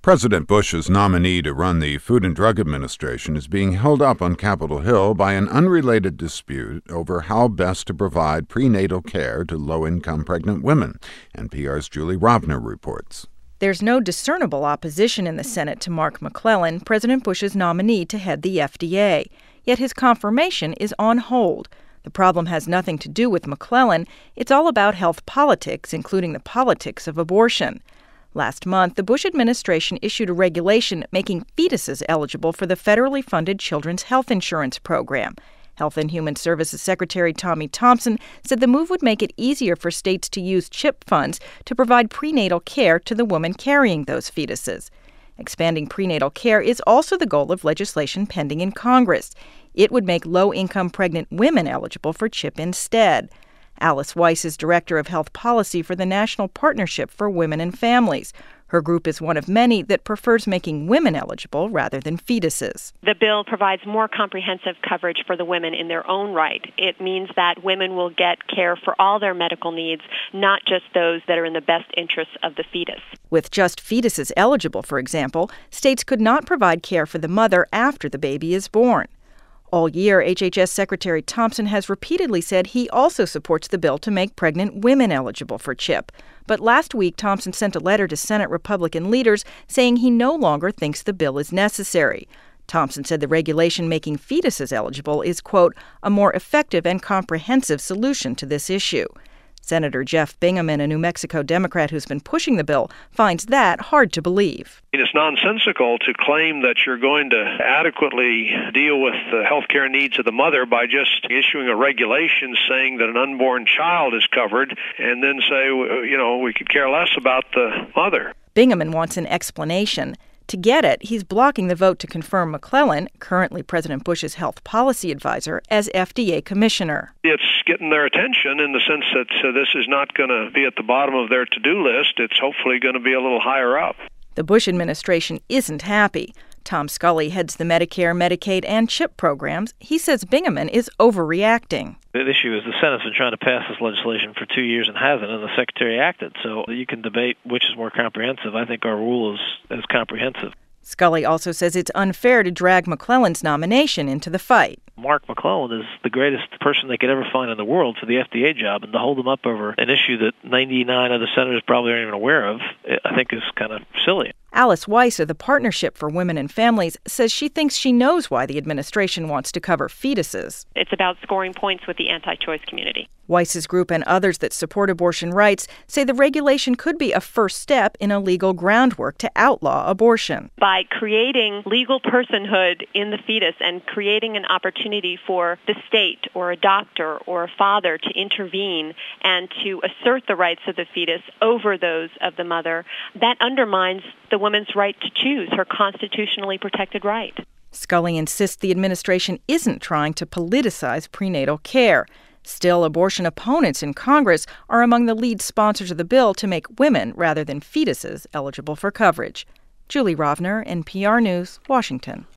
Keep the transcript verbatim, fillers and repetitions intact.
President Bush's nominee to run the Food and Drug Administration is being held up on Capitol Hill by an unrelated dispute over how best to provide prenatal care to low-income pregnant women. N P R's Julie Rovner reports. There's no discernible opposition in the Senate to Mark McClellan, President Bush's nominee to head the F D A. Yet his confirmation is on hold. The problem has nothing to do with McClellan. It's all about health politics, including the politics of abortion. Last month, the Bush administration issued a regulation making fetuses eligible for the federally funded Children's Health Insurance Program. Health and Human Services Secretary Tommy Thompson said the move would make it easier for states to use CHIP funds to provide prenatal care to the woman carrying those fetuses. Expanding prenatal care is also the goal of legislation pending in Congress. It would make low-income pregnant women eligible for CHIP instead. Alice Weiss is Director of Health Policy for the National Partnership for Women and Families. Her group is one of many that prefers making women eligible rather than fetuses. The bill provides more comprehensive coverage for the women in their own right. It means that women will get care for all their medical needs, not just those that are in the best interests of the fetus. With just fetuses eligible, for example, states could not provide care for the mother after the baby is born. All year, H H S Secretary Thompson has repeatedly said he also supports the bill to make pregnant women eligible for CHIP. But last week, Thompson sent a letter to Senate Republican leaders saying he no longer thinks the bill is necessary. Thompson said the regulation making fetuses eligible is, quote, a more effective and comprehensive solution to this issue. Senator Jeff Bingaman, a New Mexico Democrat who's been pushing the bill, finds that hard to believe. It's nonsensical to claim that you're going to adequately deal with the health care needs of the mother by just issuing a regulation saying that an unborn child is covered and then say, you know, we could care less about the mother. Bingaman wants an explanation. To get it, he's blocking the vote to confirm McClellan, currently President Bush's health policy advisor, as F D A commissioner. It's getting their attention in the sense that uh, this is not going to be at the bottom of their to-do list. It's hopefully going to be a little higher up. The Bush administration isn't happy. Tom Scully heads the Medicare, Medicaid, and CHIP programs. He says Bingaman is overreacting. The issue is the Senate's been trying to pass this legislation for two years and hasn't, and the Secretary acted. So you can debate which is more comprehensive. I think our rule is, is comprehensive. Scully also says it's unfair to drag McClellan's nomination into the fight. Mark McClellan is the greatest person they could ever find in the world for the F D A job, and to hold him up over an issue that ninety-nine other senators probably aren't even aware of, I think is kind of silly. Alice Weiss of the Partnership for Women and Families says she thinks she knows why the administration wants to cover fetuses. It's about scoring points with the anti-choice community. Weiss's group and others that support abortion rights say the regulation could be a first step in a legal groundwork to outlaw abortion. By creating legal personhood in the fetus and creating an opportunity for the state or a doctor or a father to intervene and to assert the rights of the fetus over those of the mother, that undermines the woman's right to choose, her constitutionally protected right. Scully insists the administration isn't trying to politicize prenatal care. Still, abortion opponents in Congress are among the lead sponsors of the bill to make women, rather than fetuses, eligible for coverage. Julie Rovner, N P R News, Washington.